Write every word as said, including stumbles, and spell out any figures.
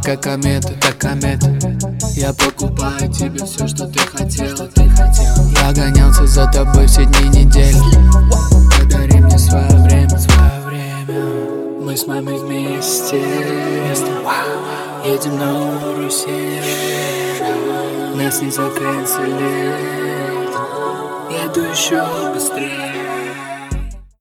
как комета, как комета. Я покупаю тебе все, что ты хотела, ты хотела. Я гонялся за тобой все дни недели. Подари мне свое время, свое время. Мы с мамой вместе, вместе. Едем на Руси. Нас не заканчивает. Еду еще быстрее.